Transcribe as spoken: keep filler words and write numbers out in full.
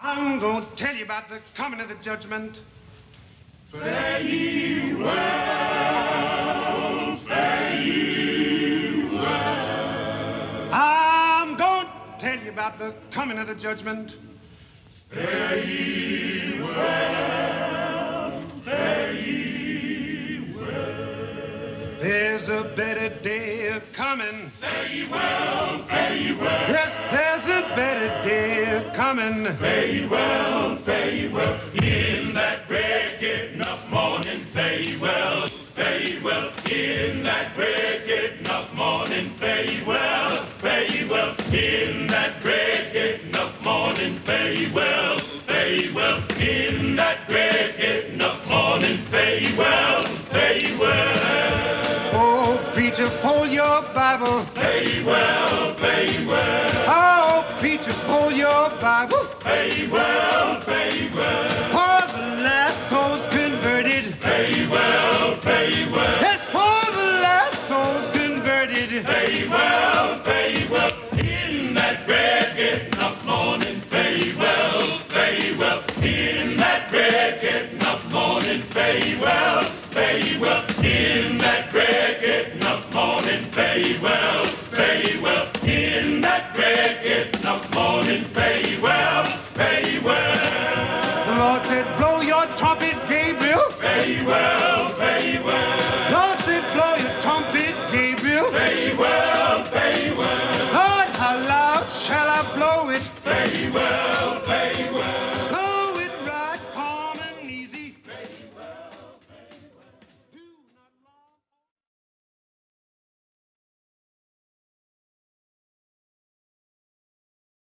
I'm going to tell you about the coming of the judgment. Fare ye well, fare ye well. I'm going to tell you about the coming of the judgment. Fare ye well, fare ye well. There's a better day a-coming. Fare ye well, fare ye well. Yes, there's a better day a-coming. Fare ye well, fare ye well. In that great getting up morning, fare ye well, fare ye well. In that great getting up morning, fare ye well, fare ye well. In that great getting up morning, fare ye well, fare ye well. In that great getting up morning, fare ye well, fare ye well. Oh, preacher, pull your Bible. Fare ye well, fare ye well. Oh, preacher, pull your Bible. Fare ye well, fare ye well. For the last souls converted. Fare ye well, fare ye well. Yes, for the last souls converted. Fare ye well, fare ye well. In that great getting up morning, fare ye well, fare ye well. In that great getting up morning, fare ye well, fare ye well. In that great getting up morning, fare ye well, fare ye well. In that great getting up morning, fare ye well, fare ye well. The Lord said, blow your trumpet, Gabriel. Fare ye well, fare ye well. Lord said, blow your trumpet, Gabriel. Fare ye well, fare ye well. Lord, how loud shall I blow it? Fare ye well, fare ye well.